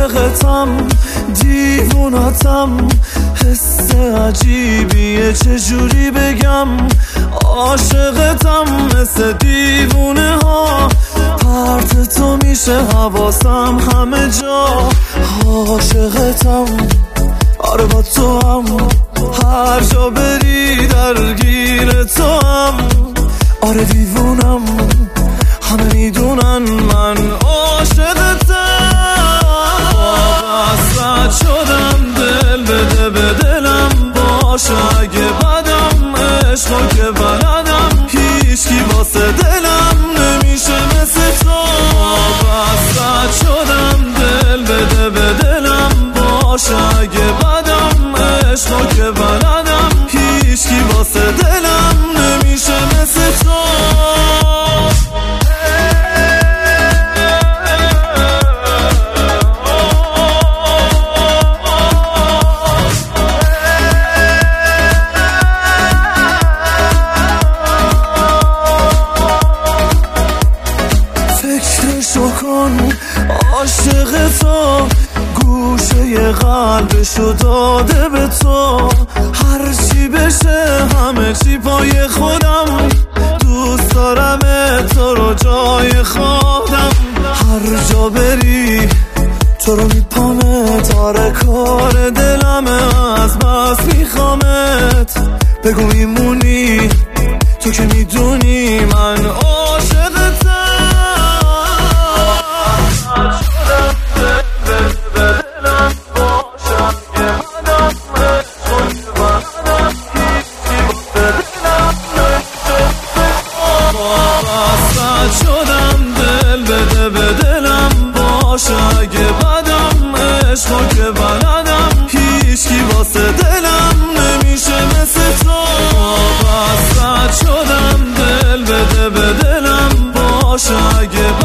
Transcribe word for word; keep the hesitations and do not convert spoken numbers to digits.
عاشقتم دیوونتم، حس عجیبیه چجوری بگم. عاشقتم مثل دیوونه ها، پرت تو میشه حواسم همه جا. عاشقتم آره با تو هم، هر جا بری درگیر تو هم. آره دیوونم همه میدونن من عاشقتم. واسه شدم دل بده به دلم، باشه اگه بدم عشقا که بلدم. هیچکی واسه دلم نمیشه مثل تو. واسه شدم دل بده به دلم، باشه اگه بدم عشقا که بلدم. هیچکی واسه دلم نمیشه مثل تو. فکرشو کن عاشق تو، گوشه قلبشو داده به تو. هر چی بشه همه چی پای خودم، دوست دارم تو رو جای خودم. هر جا بری تو رو میپامت، آره کار دلمه از بس میخوامت. بگو میمونی تو که میدونی من عاشقتم. واسه شدم دل بده به دلم، باشه اگه بدم عشقا که بلدم. هیچکی واسه دلم نمیشه مثل تو. واسه شدم دل بده به دلم، باشه اگه